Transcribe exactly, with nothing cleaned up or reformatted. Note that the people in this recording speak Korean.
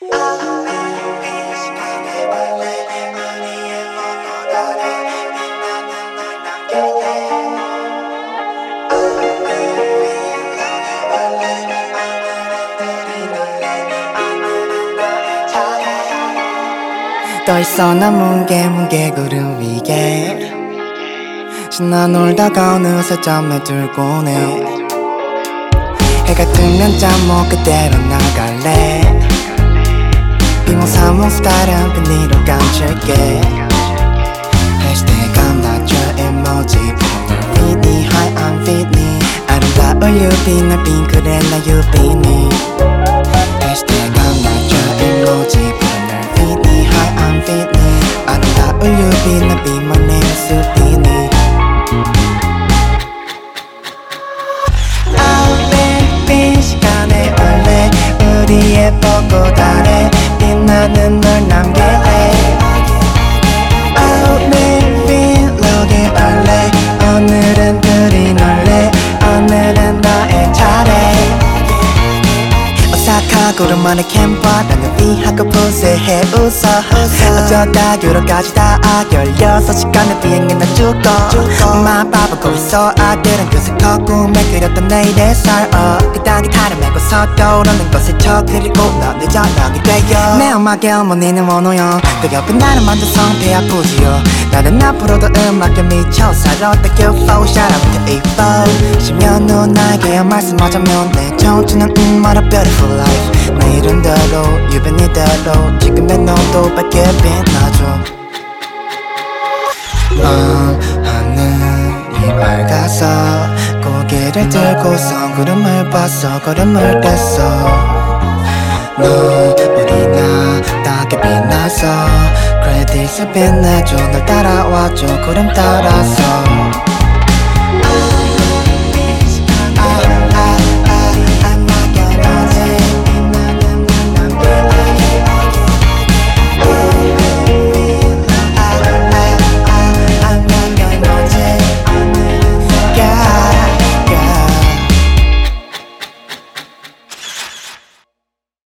이 시간에 원래 우리의 뻔뻔하네 빛나는 널 남길래 떠있어 난 뭉게 뭉게 구름 위에 신나 놀다가 어느새 잠에 들곤 해 해가 뜨면 잠 못 그대로 나갈래 비몽사몽 스타일은 비닐로 감출게 해시태그 감나줘 emoji 널 feed니 hi I'm feed니 아름다운 유비 날 핑크래 나 유비니 해시태그 감나줘 emoji 널 feed니 hi I'm feed니 아름다운 유비 날 비만해 수비니 빈 시간에 원래 우리의 벚꽃아래 빛나는 널 남길래 Oh maybe look 원래 오늘은 둘이 놀래 오늘은 너의 차례 오사카 오랜만에 캠퍼 나는 위하고 푸세해 웃어 어쩌다 유럽까지 다 열여섯 시간의 비행기 난 죽어 엄마 바보고 있어 아들은 그새 커 꿈에 그렸던 내일의 살어 그딴 기타를 메고서 떠오르는 것에 쳐 그리고 너는 저녁이 돼요 내 엄마의 어머니는 원호요 그 옆에 나는 만든 성태 아프지요 나는 앞으로도 음악에 미쳐 살아 Thank you for shout out to E four 쉬면 눈 나에게 말씀하자면 내 청춘은 음 what a beautiful life 내일은 대로 유변이 대로 지금의 너도 밝게 빛나줘 어, 하늘이 밝아서 고개를 들고서 구름을 봤어 구름을 뗐어 너 우리 나 따게 빛나서 크레딧을 빛내줘 널 따라와줘 구름 따라서